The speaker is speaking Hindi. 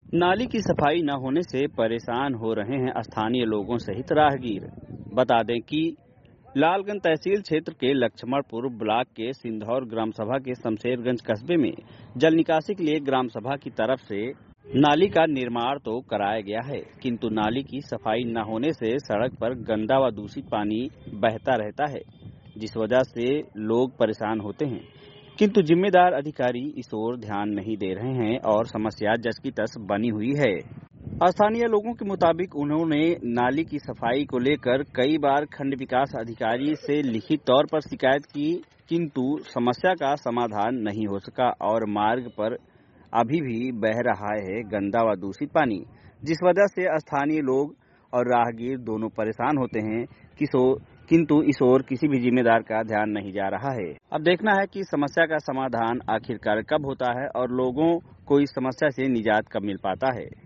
नाली की सफाई न होने से परेशान हो रहे हैं स्थानीय लोगों सहित राहगीर। बता दें कि लालगंज तहसील क्षेत्र के लक्ष्मणपुर ब्लॉक के सिंधौर ग्राम सभा के शमशेरगंज कस्बे में जल निकासी के लिए ग्राम सभा की तरफ से नाली का निर्माण तो कराया गया है, किंतु नाली की सफाई न होने से सड़क पर गंदा व दूषित पानी बहता रहता है, जिस वजह से लोग परेशान होते हैं। किंतु जिम्मेदार अधिकारी इस ओर ध्यान नहीं दे रहे हैं और समस्या जस की तस बनी हुई है। स्थानीय लोगों के मुताबिक उन्होंने नाली की सफाई को लेकर कई बार खंड विकास अधिकारी से लिखित तौर पर शिकायत की, किंतु समस्या का समाधान नहीं हो सका और मार्ग पर अभी भी बह रहा है गंदा व दूषित पानी, जिस वजह से स्थानीय लोग और राहगीर दोनों परेशान होते हैं। किंतु इस ओर किसी भी जिम्मेदार का ध्यान नहीं जा रहा है। अब देखना है कि समस्या का समाधान आखिरकार कब होता है और लोगों को इस समस्या से निजात कब मिल पाता है।